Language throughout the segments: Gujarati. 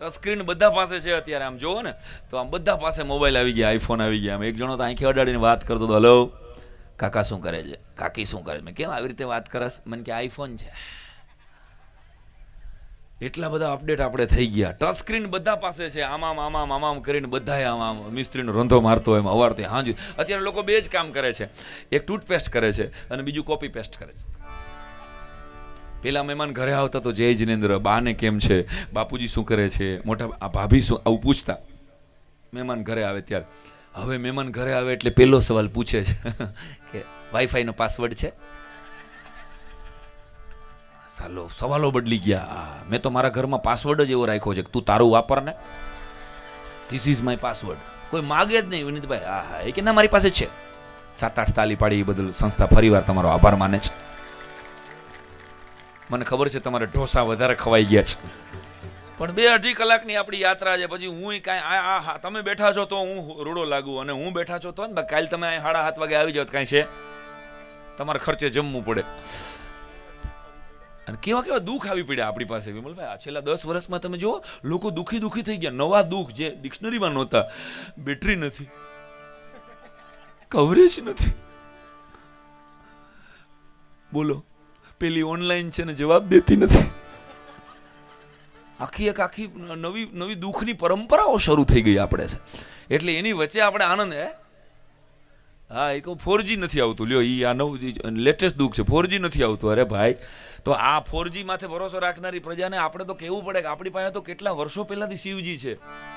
ટચ સ્ક્રીન બધા પાસે છે અત્યારે. આમ જોવો ને તો આમ બધા પાસે મોબાઈલ આવી ગયા, આઈફોન આવી ગયા. આમ એક જણો તો આંખે અડાડીને વાત કરતો હતો, હલો કાકા શું કરે છે, કાકી શું કરે છે. મેં કેમ આવી રીતે વાત કરસ? મને કે આઈફોન છે. એટલા બધા અપડેટ આપણે થઈ ગયા. ટચ સ્ક્રીન બધા પાસે છે. આમામ આમામ આમામ કરીને બધાએ આમ મિસ્ત્રીનો રંધો મારતો હોય એમ અવારથી હાંજુ. અત્યારે લોકો બે જ કામ કરે છે, એક ટૂથપેસ્ટ કરે છે અને બીજું કોપી પેસ્ટ કરે છે. પેલા મહેમાન ઘરે આવતા તો જય જિનેન્દ્ર, બાને કેમ છે, બાપુજી શું કરે છે, મોટા ભાભી શું, આવું પૂછતા મહેમાન ઘરે આવે ત્યારે. હવે મહેમાન ઘરે આવે એટલે પહેલો સવાલ પૂછે છે કે વાઈફાઈનો પાસવર્ડ છે. સાલો સવાલો બદલી ગયા. મેં તો મારા ઘરમાં પાસવર્ડ જ એવો રાખ્યો છે કે તું તારું વાપર ને, ધીસ ઇઝ માય પાસવર્ડ. કોઈ માગે જ નહીં વિનીતભાઈ. હા હા, એ કે ના મારી પાસે છે. 7-8 તાલી પાડી એ બદલ સંસ્થા ફરીવાર તમારો આભાર માને છે. મને ખબર છે તમારે ઢોસા વધારે ખવાઈ ગયા છે, પણ 2-2.5 કલાકની આપણી યાત્રા છે. પછી હું કાંઈ તમે બેઠા છો તો હું રૂડો લાગુ, અને હું બેઠા છો તો ને કાલે તમે 7:30 વાગે આવી જાવ કાંઈ છે તમારે ખર્ચે જમવું પડે. અને કેવા કેવા દુઃખ આવી પડ્યા આપણી પાસે વિમલભાઈ. આ છેલ્લા 10 વર્ષમાં તમે જુઓ, લોકો દુઃખી થઈ ગયા. નવા દુઃખ જે ડિક્શનરીમાં નહોતા. બેટરી નથી, કવરેજ નથી, બોલો પેલી ઓનલાઈન છે ને જવાબ દેતી નથી. આખી નવી દુઃખની પરંપરાઓ શરૂ થઈ ગઈ આપણે છે. એટલે એની વચ્ચે આપણે આનંદ હા એ કહું 4G નથી આવતું. લ્યો એ આ નવું લેટેસ્ટ દુઃખ છે, 4G નથી આવતું. અરે ભાઈ, તો આ 4G માથે ભરોસો રાખનારી પ્રજાને આપણે તો કહેવું પડે કે આપણી પાસે તો કેટલા વર્ષો પહેલાથી શિવજી છે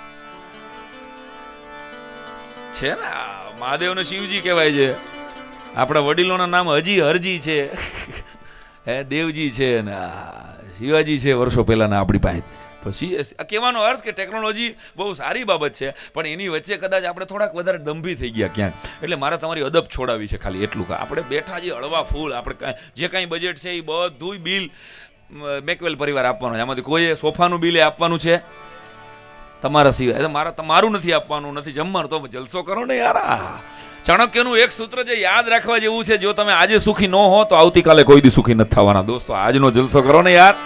ને. મહાદેવને શિવજી કહેવાય છે. આપણા વડીલોના નામ હજી હરજી છે, હે દેવજી છે ને શિવાજી છે વર્ષો પહેલાના આપણી પાસે. પછી કહેવાનો અર્થ કે ટેકનોલોજી બહુ સારી બાબત છે, પણ એની વચ્ચે કદાચ આપણે થોડાક વધારે દંભી થઈ ગયા ક્યાંક. એટલે મારે તમારી અદબ છોડાવી છે ખાલી એટલું કે આપણે બેઠા જે હળવા ફૂલ, આપણે જે કાંઈ બજેટ છે એ બધું બિલ મેકવેલ પરિવાર આપવાનું છે. એમાંથી કોઈએ સોફાનું બિલ આપવાનું છે તમારા સિવાય. તમારું નથી આપવાનું, નથી જમવાનું. તો જલસો કરો ને યાર. ચાણક્યનું એક સૂત્ર જે યાદ રાખવા જેવું છે, જો તમે આજે સુખી ન હો તો આવતીકાલે કોઈ દી સુખી નથી થવાના. દોસ્તો આજનો જલસો કરો ને યાર.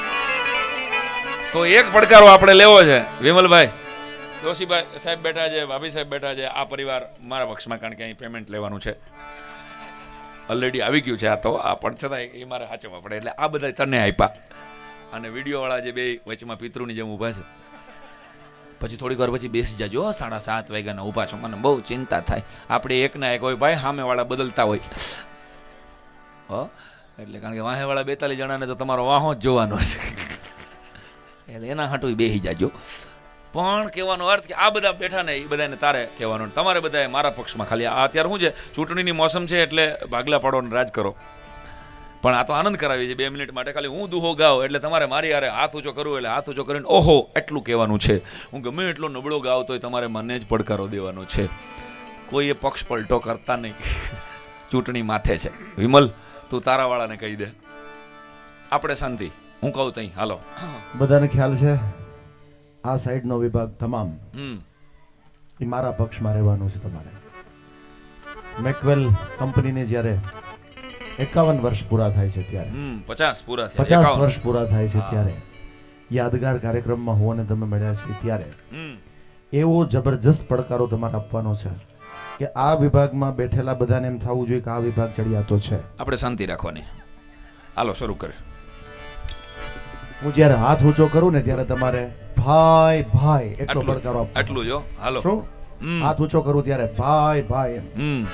તો એક પડકારો આપણે લેવો છે વિમલભાઈ. જોશીભાઈ સાહેબ બેઠા છે, ભાભી સાહેબ બેઠા છે. આ પરિવાર મારા પક્ષમાં, કારણ કે અહીં પેમેન્ટ લેવાનું છે, ઓલરેડી આવી ગયું છે. આ તો આ પણ છતાં એ મારે સાચવવા પડે. એટલે આ બધા તને આપ્યા, અને વિડીયોવાળા જે બે વચમાં પિતૃની જેમ ઊભા છે. પછી થોડીક વાર પછી બેસી જાજો, 7:30 વાગ્યાના ઊભા છો, મને બહુ ચિંતા થાય. આપણે એકના એક હોય ભાઈ, સામેવાળા બદલતા હોય એટલે, કારણ કે વાહેવાળા 42 જણાને તો તમારો વાહો જ જોવાનો છે. એટલે એના હાટું બેસી જાજો. પણ કહેવાનો અર્થ કે આ બધા બેઠા ને એ બધાને તારે કહેવાનું, તમારે બધાએ મારા પક્ષમાં. ખાલી આ અત્યારે શું છે, ચૂંટણીની મોસમ છે એટલે ભાગલા પાડો રાજ કરો. પણ આ તો આનંદ કરાવી છે 2 મિનિટ માટે. ખાલી હું દુહો ગાઉં એટલે તમારે મારી હારે હાથ ઊંચો કરવું, એટલે હાથ ઊંચો કરીને ઓહો એટલું કહેવાનું છે. હું ગમે એટલો નબળો ગાવતો હોય તમારે મને જ પડકારો દેવાનો છે. કોઈએ પક્ષ પલટો કરતા નહીં. ચૂંટણી માથે છે. વિમલ તું તારાવાળાને કહી દે, આપણે શાંતિ. હું કહું તઈ હાલો. બધાને ખ્યાલ છે આ સાઈડનો વિભાગ તમામ એ મારા પક્ષમાં રહેવાનું છે. તમારે મેકવેલ કંપનીને જ્યારે 51 વર્ષ પૂરા થાય છે ત્યારે, 50 પૂરા થયા, 50 વર્ષ પૂરા થાય છે ત્યારે યાદગાર કાર્યક્રમમાં હું અને તમે મળ્યા છે ત્યારે એવો જબરજસ્ત પડકારો તમારે આપવાનો છે કે આ વિભાગમાં બેઠેલા બધાને એમ થવું જોઈએ કે આ વિભાગ ચડિયાતો છે. આપણે શાંતિ રાખવાની. હાલો શરૂ કરે. હું જ્યારે હાથ ઊંચો કરું ને ત્યારે તમારે ભાઈ ભાઈ એટલો પડકારો આપવાનો. આટલું જો. હાલો શું હાથ ઊંચો કરું ત્યારે ભાઈ ભાઈ એમ.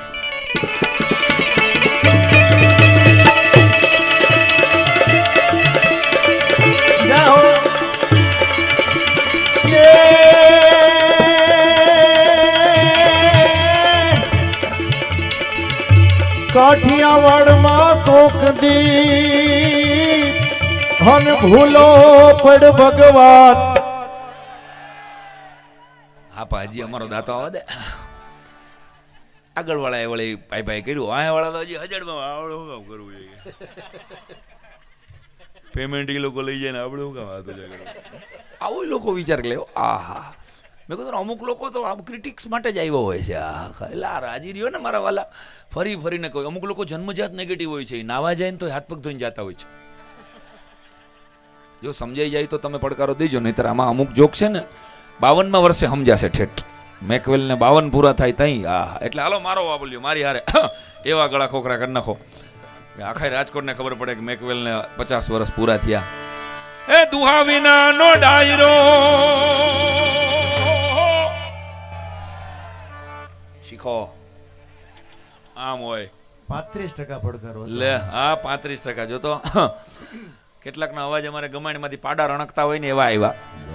કાઠિયાવાડમાં કોક દી હન ભૂલો પડ ભગવાન. હા પાજી અમારો દાતો આવા દે. આગળ વાળા વળી ભાઈ ભાઈ કર્યું, આ વાળા તો હજી હજારમાં આવડું કામ કરવું જોઈએ. પેમેન્ટ એ લોકો લઈ જાય ને આપણે શું કામ હતું? આવું લોકો વિચાર લે. આહા મેં કીધું અમુક લોકો તો આમ ક્રિટિક્સ માટે જ આવ્યો હોય છે. એટલે આ રાજી રહ્યો ને મારા વાલા, ફરી ફરીને કહ્યું. અમુક લોકો જન્મજાત નેગેટિવ હોય છે, નાવા જાય ને તો હાથ પગ ધોઈને જતા હોય છે. જો સમજાઈ જાય તો તમે પડકારો દેજો, નહીતર આમાં અમુક જોક છે ને 52માં વર્ષે સમજાશે ઠેઠ. મેકવેલ ને 52 પૂરા થાય તઈ એટલે હાલો મારો વાપલ્યો મારી હારે એવા ગળા ખોખરા કરી નાખો કે આખા રાજકોટને ખબર પડે કે મેકવેલ ને 50 વર્ષ પૂરા થયા. એ દુહા વિના નો ડાયરો શીખો આમ હોય 35% પડકારો લે. હા 35% જોતો કેટલાકના અવાજ અમારે ગમાણીમાંથી પાડા રણકતા હોય ને એવા આવ્યા.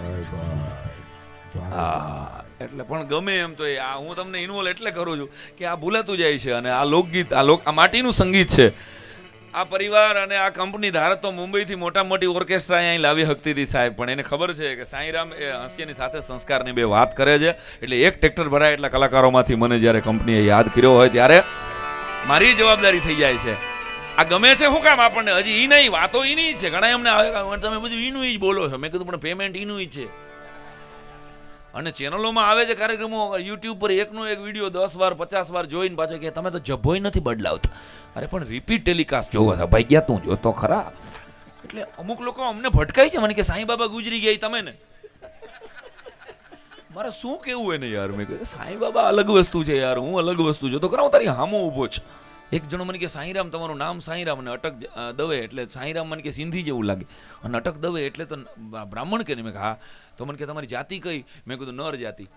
હા એટલે પણ ગમે એમ તો આ હું તમને ઇન્વોલ્વ એટલે કરું છું કે આ ભૂલાતું જાય છે અને આ લોકગીત આ માટીનું સંગીત છે. આ પરિવાર અને આ કંપની ધારે તો મુંબઈથી મોટા મોટી ઓર્કેસ્ટ્રા અહીં લાવી શકતી હતી સાહેબ, પણ એને ખબર છે કે સાંઈરામ એ હાસ્યની સાથે સંસ્કારની બે વાત કરે છે. એટલે એક ટ્રેક્ટર ભરાય એટલા કલાકારોમાંથી મને જ્યારે કંપનીએ યાદ કર્યો હોય ત્યારે મારી જવાબદારી થઈ જાય છે. આ ગમે છે શું કામ આપણને? હજી ઈ નહીં, વાતો ઈ નહીં છે. ઘણા એમને તમે બધું ઈનું જ બોલો છો. મેં કીધું પણ પેમેન્ટ ઈનું જ છે. અને ચેનલોમાં આવે છે કાર્યક્રમો, યુટ્યુબ પર એકનો એક વિડીયો 10 વાર 50 વાર જોઈને પાછો કે તમે તો જભોય નથી બદલાવતા. અરે પણ રિપીટ ટેલિકાસ્ટ જોવો છો ભાઈ, ગયા તું જોતો ખરા. એટલે અમુક લોકો અમને ભટકાય છે મને કે સાંઈ બાબા ગુજરી ગયા તમે ને. મારે શું કેવું એને યાર? મેં કહ્યું સાંઈ બાબા અલગ વસ્તુ છે યાર, હું અલગ વસ્તુ જોતો કરાવું તારી હામો ઊભો છે. એક જણો મને કે સાંઈરામ તમારું નામ સાંઈરામ અને અટક દવે એટલે સાંઈરામ મને કે સિંધી જેવું લાગે અને અટક દવે એટલે તો બ્રાહ્મણ કે નહીં? મેં હા. તો મને કે તમારી જાતિ કઈ? મેં કીધું નર જાતિ.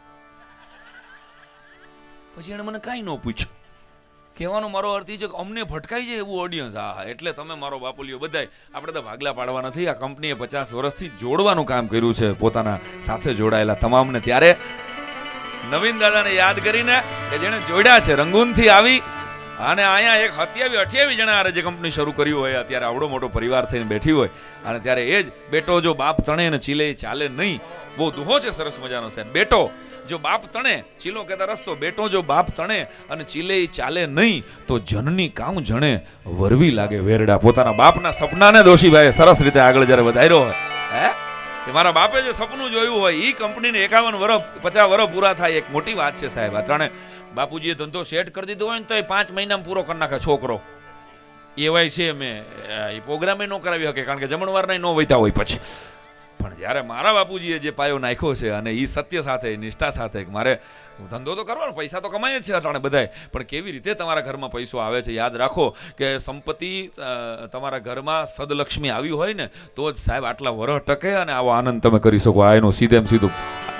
પછી એને મને કાંઈ ન પૂછ્યું. કહેવાનો મારો અર્થ એ છે કે અમને ભટકાઈ જાય એવું ઓડિયન્સ. હા એટલે તમે મારો બાપુલિયો બધાય આપણે તો ભાગલા પાડવા નથી. આ કંપનીએ 50 વર્ષથી જોડવાનું કામ કર્યું છે પોતાના સાથે જોડાયેલા તમામને. ત્યારે નવીન દાદાને યાદ કરીને કે જેણે જોડ્યા છે રંગૂનથી આવી અને અહીંયા એક 27-28 જણા જે કંપની શરૂ કર્યું હોય, અત્યારે આવડો મોટો પરિવાર થઈને બેઠી હોય અને ત્યારે એ જ બેટો જો બાપ તણે ને ચીલે ચાલે નહીં. બહુ દુહો છે સરસ મજાનો સાહેબ. બેટો જો બાપ તણે, ચીલો કહેતા રસ્તો, બેટો જો બાપ તણે અને ચીલે ચાલે નહીં તો જનની કામ જણે વરવી લાગે વેરડા. પોતાના બાપના સપનાને દોશીભાઈ સરસ રીતે આગળ જ્યારે વધાર્યો હોય કે મારા બાપે જે સપનું જોયું હોય એ કંપનીને 51 વર્ષ 50 વર્ષ પૂરા થાય એક મોટી વાત છે સાહેબ. અટાણે બાપુજીએ ધંધો સેટ કરી દીધો હોય ને તો એ 5 મહિનામાં પૂરો કરી નાખે છોકરો. એવાય છે મેં એ પ્રોગ્રામે ન કરાવી શકે કારણ કે જમણવારના ન વૈતા હોય પછી. પણ જ્યારે મારા બાપુજીએ જે પાયો નાખ્યો છે અને એ સત્ય સાથે નિષ્ઠા સાથે મારે ધંધો તો કરવાનો, પૈસા તો કમાય જ છે અટાણે બધાય, પણ કેવી રીતે તમારા ઘરમાં પૈસો આવે છે યાદ રાખો કે સંપત્તિ તમારા ઘરમાં સદલક્ષ્મી આવી હોય ને તો જ સાહેબ આટલા વરહ ટકે અને આવો આનંદ તમે કરી શકો. આ એનું સીધેમ સીધું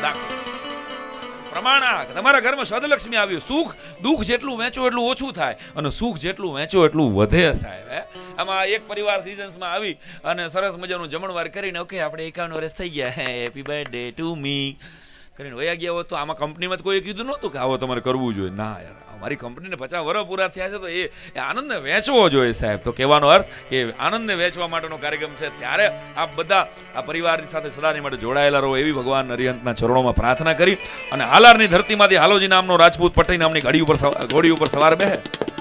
પ્રમાણ. તમારા ઘરમાં સદલક્ષ્મી આવ્યું. સુખ દુઃખ જેટલું વેચો એટલું ઓછું થાય અને સુખ જેટલું વેચો એટલું વધે સાહેબ. આમાં એક પરિવાર સિઝન્સમાં આવી અને સરસ મજાનું જમણવાર કરીને ઓકે આપણે 51 વર્ષ થઈ ગયા, હેપી બર્થડે ટુ મી કરીને વયા ગયા હોત તો આમાં કંપનીમાં કોઈ કીધું નહોતું કે આવો તમારે કરવું જોઈએ. ના યાર, અમારી કંપનીને 50 વર્ષ પૂરા થયા છે તો એ આનંદને વેચવો જોઈએ સાહેબ. તો કહેવાનો અર્થ કે આનંદને વેચવા માટેનો કાર્યક્રમ છે. ત્યારે આપ બધા આ પરિવારની સાથે સદાની માટે જોડાયેલા રહો એવી ભગવાન અરિહંતના ચરણોમાં પ્રાર્થના કરી અને હાલારની ધરતીમાંથી હાલોજી નામનો રાજપૂત પટેલ નામની ઘોડી ઉપર સવાર બેહે.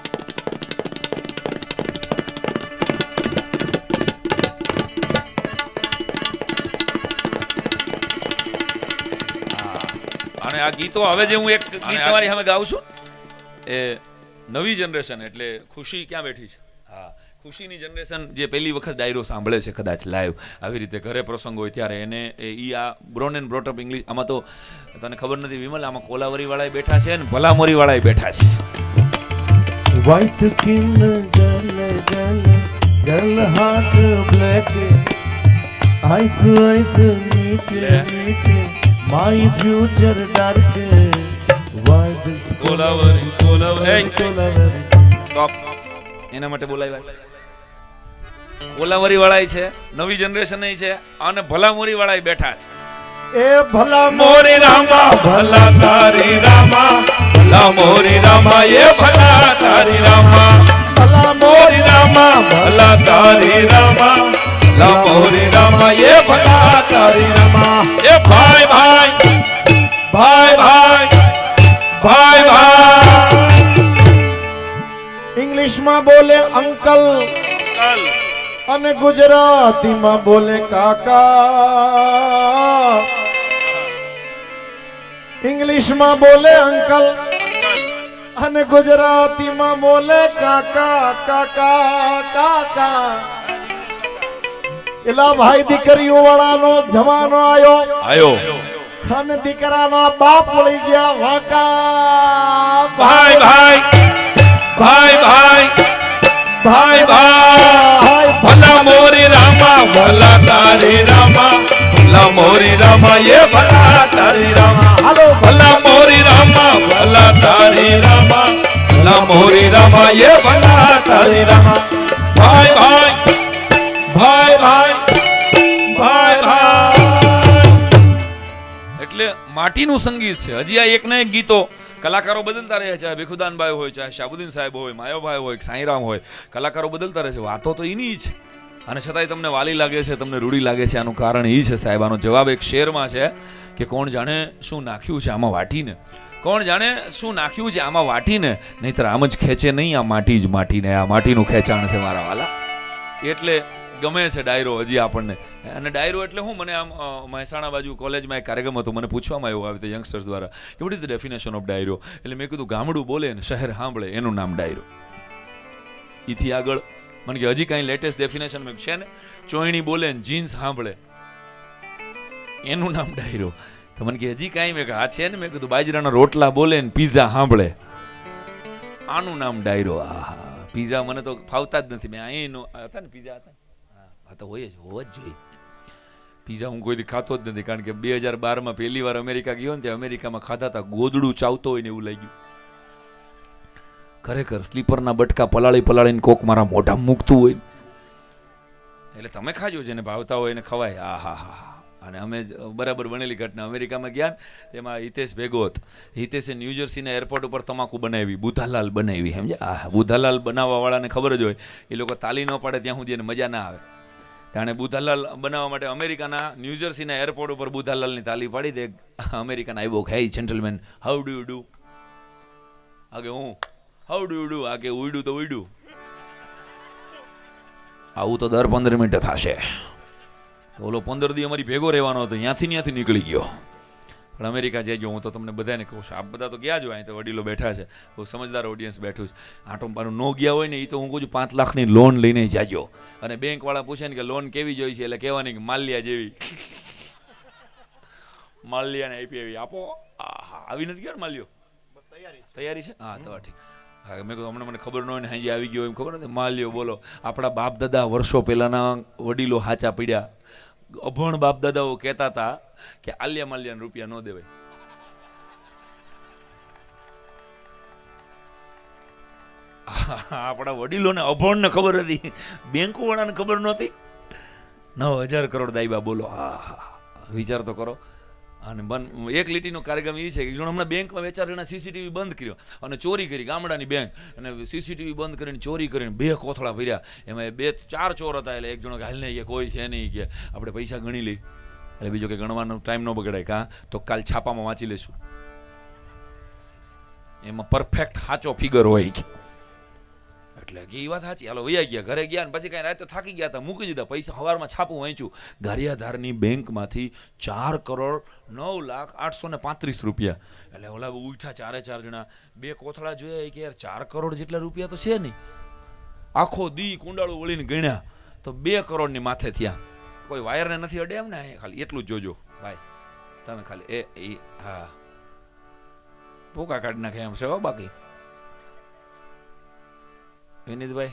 અને આ ગીતો હવે જે હું એક ગીત તમારી સામે ગાઉં છું એ નવી જનરેશન એટલે ખુશી ક્યાં બેઠી છે? હા, ખુશીની જનરેશન જે પહેલી વખત ડાયરો સાંભળે છે કદાચ લાઈવ આવી રીતે ઘરે પ્રસંગ હોય ત્યારે એને આ બ્રોન એન્ડ બ્રોટઅપ ઇંગ્લિશ. આમાં તો તને ખબર નથી વિમલ, આમાં કોલાવરી વાળા બેઠા છે ને ભલામોરી વાળા બેઠા છે. White skin girl heart black ice NEET My future dark, wide કોલાવરી stop. એના માટે બોલાવ્યા છે. કોલાવરી વાળા છે, નવી જનરેશન છે અને ભલામોરી વાળા બેઠા છે. એ ભલા મોરી રામા ભલા તારી રામા, ભલા મોરી રામા એ ભલા તારી રામા, ભલા મોરી રામા ભલા તારી રામા, ભલા મોરી રામા એ ભલા તારી રામા. એ ભાઈ ભાઈ ભાઈ ભાઈ ભાઈ ભાઈ ઇંગ્લિશમાં બોલે અંકલ અને ગુજરાતીમાં બોલે કાકા. ઇંગ્લિશમાં બોલે અંકલ અને ગુજરાતીમાં બોલે કાકા કાકા કાકા. એલા ભાઈ દીકરીઓ વાળાનો જમાનો આયો અને દીકરાનો બાપ વળી ગયા વાકા ભાઈ ભાઈ ભાઈ ભાઈ ભાઈ ભાઈ ભલા મોરી રામા ભલા તારી રામા ભલા મોરી રામા એ ભલા તારી રામા હાલો ભલા મોરી રામા ભલા તારી રામા ભલા મોરી રામા એ ભલા તારી રામા ભાઈ ભાઈ ભાઈ ભાઈ ભાઈ ભાઈ એટલે માટીનું સંગીત છે. હજી આ એક ને એક ગીતો કલાકારો બદલતા રહે, ચાહે ભીખુદાનભાઈ હોય, ચાહે શાહબુદ્દીન સાહેબ હોય, માયાભાઈ હોય, સાંઈરામ હોય, કલાકારો બદલતા રહે છે. વાતો તો એની છે અને છતાંય તમને વાલી લાગે છે, તમને રૂઢી લાગે છે. આનું કારણ એ છે સાહેબ, આનો જવાબ એક શેરમાં છે કે કોણ જાણે શું નાખ્યું છે આમાં વાટીને, કોણ જાણે શું નાખ્યું છે આમાં વાટીને, નહીતર આમ જ ખેંચે નહીં આ માટી જ માટીને. આ માટીનું ખેંચાણ છે મારા વાલા. એટલે ગમે છે ડાયરો હજી આપણને. અને ડાયરો એટલે હું, મને આમ મહેસાણા બાજુ કોલેજમાં એક કાર્યક્રમ હતો, મને પૂછવામાં આવ્યું આવી રીતે યંગસ્ટર્સ દ્વારા કે what is the definition of ડાયરો. એટલે મેં કીધું ગામડું બોલે ને શહેર સાંભળે એનું નામ ડાયરો. એથી આગળ મને કે હજી કાંઈ લેટેસ્ટ ડેફિનેશન મેં છે ને, ચોયણી બોલે ને જીન્સ સાંભળે એનું નામ ડાયરો. તો મને કે હજી કાંઈ, મેં કે હા છે ને. મેં કીધું બાજરાના રોટલા બોલે ને પીઝા સાંભળે આનું નામ ડાયરો. આહા, પીઝા મને તો ફાવતા જ નથી. મેં અહીં હતા ને પીઝા હતા, હા તો હોય જ, હોવા જ જોઈએ. પીઝા હું કોઈથી ખાતો જ નથી, કારણ કે 2012માં પહેલી વાર અમેરિકા ગયો ને ત્યાં અમેરિકામાં ખાધા હતા, ગોદડું ચાવતો હોય ને એવું લાગ્યું. ખરેખર સ્લીપરના બટકા પલાળીને કોક મારા મોઢા મૂકતું હોય. એટલે તમે ખાજો, જેને ભાવતા હોય એને ખવાય. આ હા હા. અને અમે બરાબર બનેલી ઘટના, અમેરિકામાં ગયા ને એમાં હિતેશ ભેગો હતો. હિતેશે ન્યૂજર્સીના એરપોર્ટ ઉપર તમાકુ બનાવી, બુધાલાલ બનાવી. સમજ્યા? આ બુધાલાલ બનાવવા વાળાને ખબર જ હોય, એ લોકો તાલી ન પાડે ત્યાં સુધી એને મજા ના આવે. તાણે બુધાલાલ બનાવવા માટે અમેરિકાના ન્યૂજર્સીના એરપોર્ટ ઉપર બુધાલાલની તાલી પાડી દે. અમેરિકાના આવ્યો, હે gentleman, how do you do. આગે હું હાઉ ડુ યુ ડુ, આગે ઉડ્યું તો ઉડ્યું. આવું તો દર 15 મિનિટે થશે. તો ઓલો 15 દી અમારી ભેગો રહેવાનો હતો, ત્યાંથી નીકળી ગયો. પણ અમેરિકા જઈજો, હું તો તમને બધાને કહું છું. આપ બધા તો ગયા જ હોય, તો વડીલો બેઠા છે, બહુ સમજદાર ઓડિયન્સ બેઠું છે. આટો પાનું ન ગયા હોય ને એ તો હું કહું છું 5 લાખની લોન લઈને જાજો. અને બેંકવાળા પૂછે ને કે લોન કેવી જોઈ છે, એટલે કહેવાની કે માલ્યા જેવી. માલ્યાને આપી એવી આપો. આવી નથી ગયો ને માલ્યો, તૈયારી છે. હા તો ઠીક. હા મેં કહ્યું હમણાં મને ખબર ન હોય ને હાજી આવી ગયો એમ ખબર નથી. માલ્યો બોલો, આપણા બાપ દાદા વર્ષો પહેલાના વડીલો હાચા પીડ્યા. અભણ બાપ દાદાઓ કહેતા હતા કે આલિયા માલ્યાને રૂપિયા ન દેવાય. આપણા વડીલોને અભણને ખબર હતી, બેંકો વાળાને ખબર નહોતી. 9,000 કરોડ દાયબા બોલો. હા વિચાર તો કરો. અને એક લીટીનો કાર્યક્રમ એ છે કે હમણાં બેંકમાં 2-4 જણા સીસીટીવી બંધ કર્યો અને ચોરી કરી, ગામડાની બેંક, અને સીસીટીવી બંધ કરીને ચોરી કરીને 2 કોથળા ભર્યા. એમાં 2-4 ચોર હતા. એટલે એક જણો કે હાલ નહીં, કોઈ છે નહીં, કે આપણે પૈસા ગણી લઈ. એટલે બીજો કે ગણવાનો ટાઈમ ન બગડાય, કાં તો કાલ છાપામાં વાંચી લેશું, એમાં પરફેક્ટ સાચો ફિગર હોય. એટલે કે એ વાત સાચી. હાલો વૈયા ગયા, ઘરે ગયા ને પછી કાંઈ રાતે થાકી ગયા હતા, મૂકી દીધા પૈસા. સવારમાં છાપું વાંચ્યું, ગારિયાધારની બેંકમાંથી 4,09,835 રૂપિયા. એટલે ઓલા ઉઠા 4 જણા, 2 કોથળા જોયા કે યાર 4 કરોડ જેટલા રૂપિયા તો છે નહીં. આખો દી કુંડાળું વળીને ગણ્યા તો 2 કરોડની માથે થયા. કોઈ વાયરને નથી અડે એમ ને, ખાલી એટલું જ જોજો ભાઈ તમે, ખાલી એ હા ભૂકા કાઢી નાખે એમ છે. બાકી વિનીતભાઈ,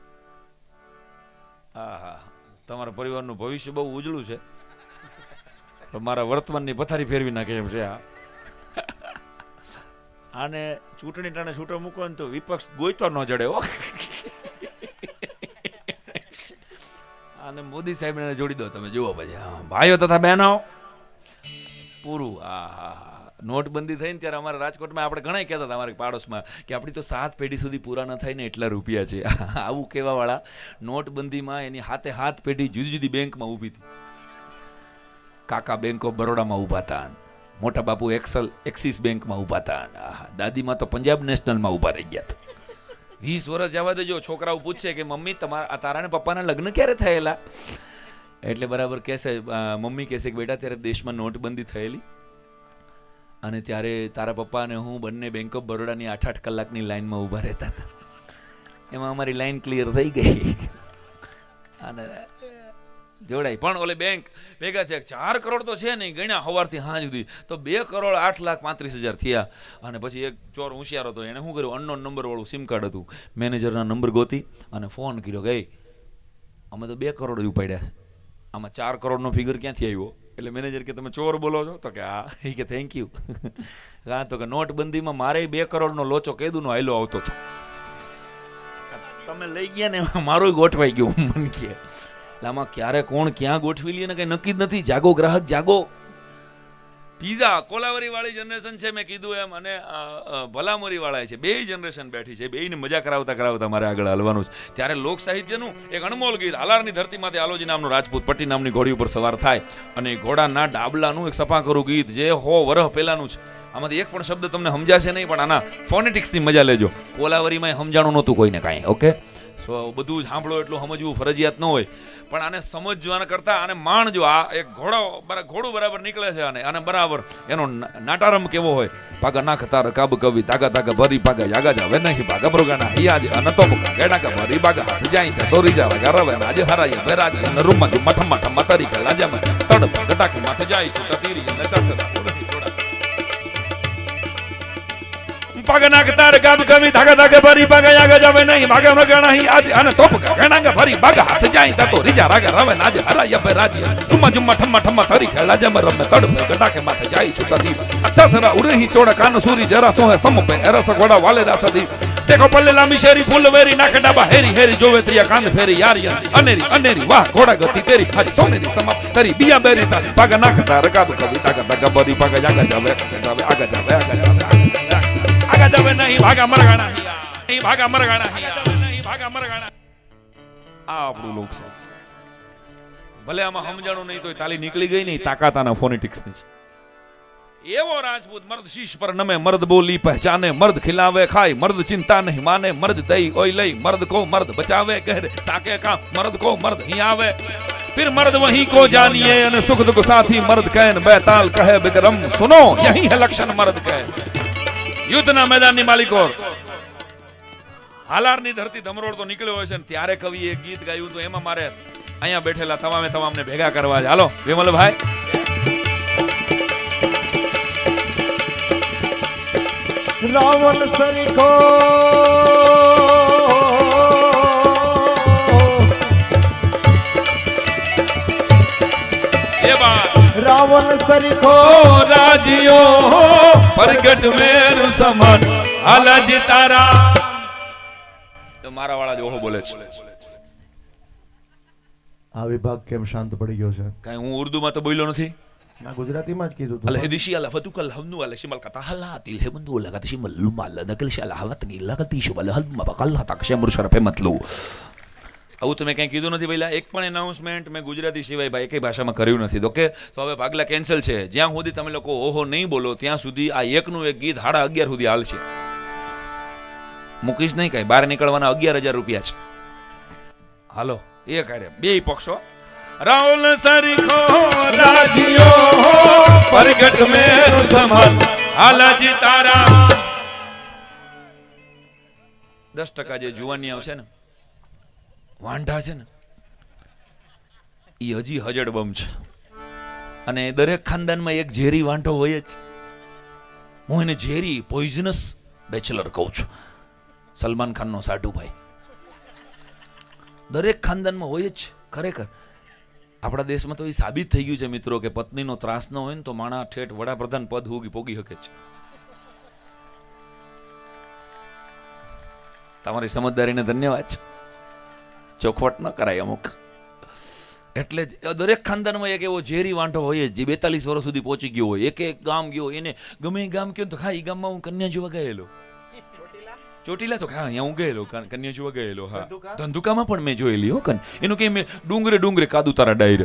હા હા, તમારા પરિવારનું ભવિષ્ય બહુ ઉજળું છે, પણ મારા વર્તમાનની પથારી ફેરવી નાખે એમ છે. આને ચૂંટણી ટાણે છૂટો મૂકો ને તો વિપક્ષ ગોઈતો ન જડે હો. આને મોદી સાહેબને જોડી દો તમે, જુઓ પછી. હા ભાઈઓ તથા બહેનો, પૂરું. હા હા હા. નોટબંધી થઈ ને ત્યારે અમારા રાજકોટમાં આપણે ઘણા કહેતા હતા અમારા પાડોશમાં કે આપણી તો 7 પેઢી સુધી પૂરા ન થાય ને એટલા રૂપિયા છે. આવું કહેવાવાળા નોટબંધીમાં એની હાથે પેઢી જુદી જુદી બેંકમાં ઊભી હતી. કાકા બેંક ઓફ બરોડામાં ઊભા હતા, મોટા બાપુ એક્સિસ બેંકમાં ઊભા હતા, દાદીમાં તો પંજાબ નેશનલમાં ઊભા રહી ગયા હતા. 20 વર્ષ જવા દેજો, છોકરાઓ પૂછશે કે મમ્મી તારા ને પપ્પાના લગ્ન ક્યારે થયેલા? એટલે બરાબર કહેશે, મમ્મી કહેશે કે બેટા ત્યારે દેશમાં નોટબંધી થયેલી અને ત્યારે તારા પપ્પા અને હું બંને બેંક ઓફ બરોડાની 8-8 કલાકની લાઈનમાં ઊભા રહેતા હતા. એમાં અમારી લાઈન ક્લિયર થઈ ગઈ અને જોડાય. પણ ઓલે બેંક ભેગા થયા 4 કરોડ તો છે નહીં, ગણ્યા સવારથી સાંજ સુધી તો 2,08,35,000 થયા. અને પછી એક ચોર હોશિયાર હતો, એને શું કર્યું, અનનોન નંબર વાળું સિમ કાર્ડ હતું, મેનેજરના નંબર ગોતી અને ફોન કર્યો કે અમે તો 2 કરોડ જ ઉપાડ્યા છે, આમાં 4 કરોડનો ફિગર ક્યાંથી આવ્યો? એટલે મેનેજર કે તમે ચોર બોલો છો? તો કે હા. એ કે થેન્ક યુ. હા તો કે નોટબંધીમાં મારે 2 કરોડનો લોચો કેદુનો હાયલો આવતો હતો, તમે લઈ ગયા ને મારું ગોઠવાઈ ગયું. મન કે આમાં ક્યારે કોણ ક્યાં ગોઠવી લે ને કઈ નક્કી જ નથી. જાગો ગ્રાહક જાગો. પીઝા કોલાવરી વાળી જનરેશન છે મેં કીધું એમ, અને ભલામરી વાળા છે, બે જનરેશન બેઠી છે, બેયને મજા કરાવતા કરાવતા મારે આગળ હાલવાનું છે. ત્યારે લોક સાહિત્યનું એક અનમોલ ગીત, હાલારની ધરતીમાંથી આલોજી નામનો રાજપૂત પટ્ટી નામની ઘોડી ઉપર સવાર થાય અને ઘોડાના ડાબલાનું એક સપાકરું ગીત જે 100 વર્ષ પહેલાનું છે. આમાંથી એક પણ શબ્દ તમને સમજાશે નહીં, પણ આના ફોનેટિક્સની મજા લેજો. કોલાવરીમાં સમજાણું નહોતું કોઈને કાંઈ. ઓકે, સો બધું જ સાંભળો એટલું સમજવું ફરજિયાત ન હોય, પણ આને સમજવાના કરતાં આને માણજો. આ એક ઘોડું બરાબર નીકળે છે અને બરાબર એનો નાટારમ કેવો હોય, પાગા નાખ તાર કાબ કવિ તાગા તાગા ભરી પાગા જાગા જાવે નહીં પાગા બરોગાના હિયાજ અનતો ગેડા કા ભરી બાગા હાથ જાય તે તોરી જા ગરવે ના આજે હરાય બેરાજ નરુમાં મઠ મઠ મતરી કે લાજા મે તડ ગટાક માથે જાય છે તતીરી નચાસ પાગા નાખ તાર કાબ કવિ તાગા તાગા ભરી પાગા જાગા જાવે નહીં પાગા બરોગાના હિયાજ અન તોપ ગેડા ભરી બાગા હાથ જાય તે તોરી જા રવે ના આજે હરાય બેરાજ તુમા જુમ્મા ઠમ્મા ઠમ્મા તરી કે લાજા મે રમે તડ ગટાકે માથે જાય છે તતીરી अच्छा सरा उड़ही चोड़ा कान सूरी जरा सो है सम पे एरस घोड़ा वाले दा सदी देखो पल्ले लामी शेरी फूल वेरी नाक डाबा हेरी हेरी जोवे त्रिया कांद फेरी यारिया अनेरी अनेरी वाह घोड़ा गति तेरी हरी सोनेरी समाप तेरी बिया बेरी सा पागा नाक ता रकाब कभी ताका ताका बरी पागा जागा जावे आगा जावे आगा जावे नहीं भागा मरगाना नहीं भागा मरगाना नहीं भागा मरगाना आ આપણું લોક છે. ભલે આમાં સમજાણું નહીં તો તાલી નીકળી ગઈ નહીં, તાકાતાના ફોનેટિક્સ ની. એવો રાજપૂત મર્દ શીશ પર નમે, મર્દ બોલી પहचाने, मर्द खिलावे खाए, मर्द चिंता नहीं माने, मर्द दई ओई लई, मर्द को मर्द बचावे गहरे साके का, मर्द को मर्द ही आवे फिर मर्द वहीं को जानिए, અને सुख दुख साथी मर्द कहन बैताल कहे बिक्रम सुनो यही है लक्षण मर्द कहे. યુદ્ધના મેદાનની માલિકો, હાલારની ધરતી ધમરોડ તો નીકળ્યો હોય છે ને ત્યારે કવિએ એક ગીત ગાયું તો એમાં મારે અહીંયા બેઠેલા તમામને ભેગા કરવા છે. હાલો વિમલભાઈ. રાવણ સરીખો રાવણ સરીખો રાજીઓ પ્રગટ મેરુ સમાન હાલાજી તારા. તો મારા વાળા જ ઓહો બોલે છે. આ વિભાગ કેમ શાંત પડી ગયો છે? કાઈ હું ઉર્દુમાં તો બોલ્યો નથી, ના ગુજરાતીમાં જ કીધું અલ હદીશી અલ ફતુકલ હમનુ અલ શિમલ કતહલા તિલ હેબંદુ લગત શિમલ લુમાલ નકલ શલ હવતની લગતી શુબલ હદમ બકલ તક શમર શરફ મતલુ. આવું તમે કંઈ કીધું નથી પહેલા. એક પણ એનાઉન્સમેન્ટ મેં ગુજરાતી સિવાય ભાઈ એકય ભાષામાં કર્યું નથી. ઓકે, તો હવે ભાગલા કેન્સલ છે. જ્યાં સુધી તમે લોકો ઓહો નહીં બોલો ત્યાં સુધી આ એકનું એક ગીત 11:30 સુધી હાલશે. મૂકીશ નહીં કાંઈ, બહાર નીકળવાના 11,000 રૂપિયા છે. હાલો એ કરે બે પક્ષો. રાવલ સરીખો રાજીઓ પ્રગટ મેરુ સમાન હાલાજી તારા. 10% જે જુવાની આવશે ને વાંઢા છે ને એ હજી હજડ બમ છે, અને દરેક ખાનદાનમાં એક ઝેરી વાંઢો હોય જ. હું એને ઝેરી પોઈઝનસ બેચલર કહું છું. સલમાન ખાનનો સાઢુભાઈ દરેક ખાનદાનમાં હોય જ. ખરેખર આપણા દેશમાં તો એ સાબિત થઈ ગયું છે મિત્રો કે પત્નીનો ત્રાસ ન હોય ને તો માણા ઠેઠ વડાપ્રધાન પદ પોગી શકે છે. તમારી સમજદારીને ધન્યવાદ છે. ચોખવટ ન કરાય અમુક. એટલે જ દરેક ખાનદાનમાં એક એવો ઝેરી વાંઢો હોય જ જે 42 વર્ષ સુધી પહોંચી ગયો હોય. એક ગામ ગયો, એને ગમે ગામ ગયો તો હા એ ગામમાં હું કન્યા જોવા ગયેલો. ચોટીલા તો હા અહીંયા હું ગયેલો, કન્યા જોવા ગયેલો. હા ધંધુકામાં પણ મેં જોયેલી હો કન. એનું કે મેં ડુંગરે કાદુ તારા ડાયરે.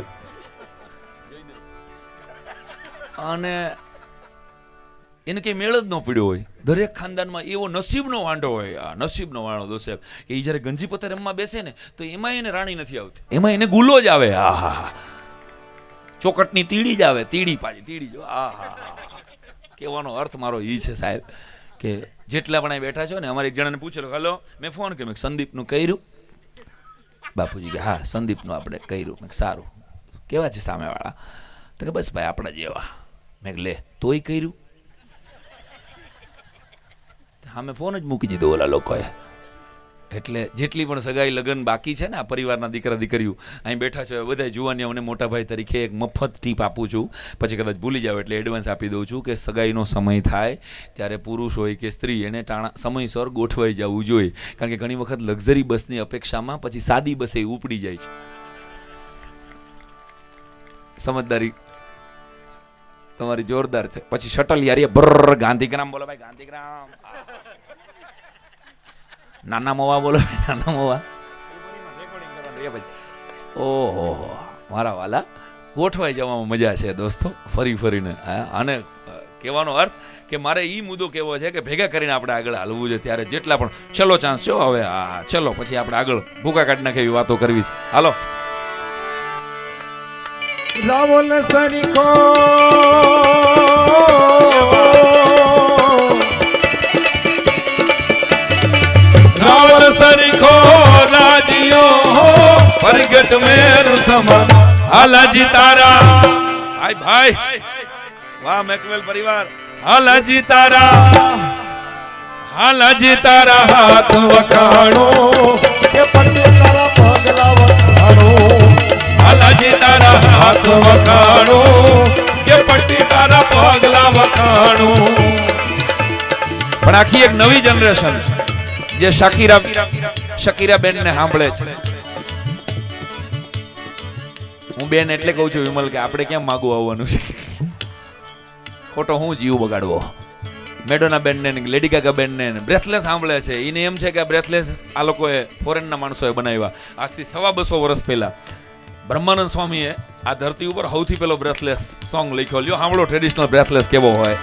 અને એને કઈ મેળ જ ન પડ્યો હોય. દરેક ખાનદાનમાં એવો નસીબનો વાંઢો હોય. આ નસીબનો વાંઢો દોસ્ત કે એ જ્યારે ગંજી પત્તર રમવા બેસે ને તો એમાં એને રાણી નથી આવતી, એમાં એને ગુલો જ આવે. હા હા ચોકટની તીડી જ આવે, તીડી પાછી તીડી જો. આ હા કહેવાનો અર્થ મારો એ છે સાહેબ કે જેટલા પણ બેઠા છો ને, અમારે એક જણાને પૂછેલો, હલો મેં ફોન કર્યો, સંદીપનું કર્યું બાપુજી કે હા સંદીપનું આપણે કર્યું. મેં સારું કેવા છે સામેવાળા? તો કે બસ ભાઈ આપણા જેવા. મેં કીધું લે તોય કર્યું. સામે ફોન જ મૂકી દીધો ઓલા લોકોએ. એટલે જેટલી પણ સગાઈ લગ્ન બાકી છે ને આ પરિવારના દીકરા દીકરીઓ અહીં બેઠા છે બધા જુવાનીઓને મોટા ભાઈ તરીકે એક મફત ટીપ આપું છું. પછી કદાચ ભૂલી જાવ એટલે એડવાન્સ આપી દઉં છું કે સગાઈનો સમય થાય ત્યારે પુરુષ હોય કે સ્ત્રી એને સમયસર ગોઠવાઈ જવું જોઈએ. કારણ કે ઘણી વખત લક્ઝરી બસની અપેક્ષામાં પછી સાદી બસે ઉપડી જાય છે. સમજદારી તમારી જોરદાર છે. પછી શટલ યાર બ્ર ગાંધીગ્રામ બોલો ભાઈ ગાંધીગ્રામ. નાના મોવા બોલો નાના મોવા. ઓહો મારા વાલા ગોઠવાઈ જવામાં મજા છે દોસ્તો ફરી ફરીને. અને કહેવાનો અર્થ કે મારે એ મુદ્દો કેવો છે કે ભેગા કરીને આપણે આગળ હાલવું છે. ત્યારે જેટલા પણ ચલો ચાન્સ છો હવે હા ચલો પછી આપણે આગળ ભૂકા કાઢી નાખે એવી વાતો કરવી છે. હાલો રાવણ સરીખો રાવણ સરીખો રાજીઓ પ્રગટ મેરુ સમાન હાલાજી તારા. ભાઈ ભાઈ વાહ મેકવેલ પરિવાર. હાલાજી તારા હાલાજી તારા હાથ વખાણો કે પંડિત તારા પગલા વખાણો. હાલાજી તારા હાથ વખાણો કે પટ્ટી તારા પગલા વખાણો. પણ આખી એક નવી જનરેશન જે શકીરા બેન ને સાંભળે છે. હું બેન એટલે કહું છું વિમલ કે આપણે ક્યાં માગું આવવાનું છે. ખોટો હું જીવ બગાડવો. મેડોના બેન ને લેડી ગાગા બેન ને બ્રેથલેસ સાંભળે છે. એને એમ છે કે આ બ્રેથલેસ આ લોકોએ ફોરેનના માણસોએ બનાવ્યા. આજથી 250 વર્ષ પહેલા બ્રહ્માનંદ સ્વામીએ આ ધરતી ઉપર સૌથી પહેલો બ્રેથલેસ સોંગ લખ્યો. લ્યો સાંભળો ટ્રેડિશનલ બ્રેથલેસ કેવો હોય.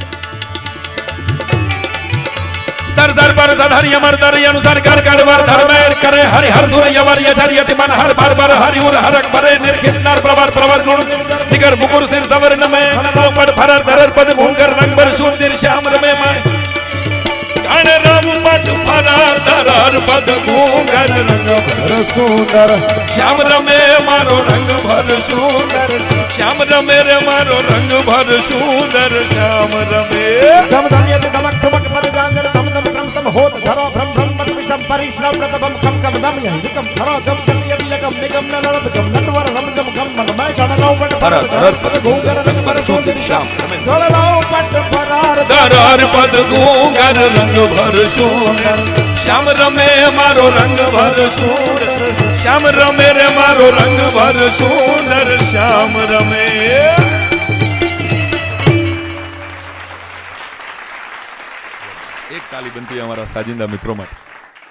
સર સર પર સર હરિ અમર દરિ અનુસાર કર કર વર ધર્મેર કરે હરિ હર સૂર્ય વર યચર્યતિ મન હર પર પર હરિ ઉર હરક પરે નિર્ખિત નર પ્રવર પ્રવર ગુણ નિગર મુકુર સિર સવર નમે પડ ફરર ધરર પદ ભૂંગર રંગ બર સુંદર શ્યામ રમે માય ગણ રામ પટ ફરર ધરર પદ ભૂંગર રંગ ભર સુંદર શ્યામ રમે મારો રંગ ભર સુંદર શ્યામ રમે રે મારો રંગ ભર સુંદર શ્યામ રમે ધમ ધમ યદ ધમક ધમક પદ જાંજર ધમ ધમ ક્રમ સમ હોત ધરો ભ્રમ ભ્રમ મત વિષમ પરિશ્રમ તબમ ખમ ખમ ધમ ય વિકમ ધરો ગમ ગમ યદ લગમ નિગમ નરદ ગમ નટવર રમ ગમ ગમ મન મે ગણ રાવ પટ ફરર ધરર પદ ભૂંગર રંગ ભર સુંદર શ્યામ ગણ રાવ પટ ફરર ધરર પદ ભૂંગર રંગ ભર સુંદર શ્યામ રમે મારો રંગ ભર સુંદર શ્યામ રમે રે મારો રંગ ભર સુંદર શ્યામ રમે. એક તાલી બનતી અમારા સાજિંદા મિત્રો માટે.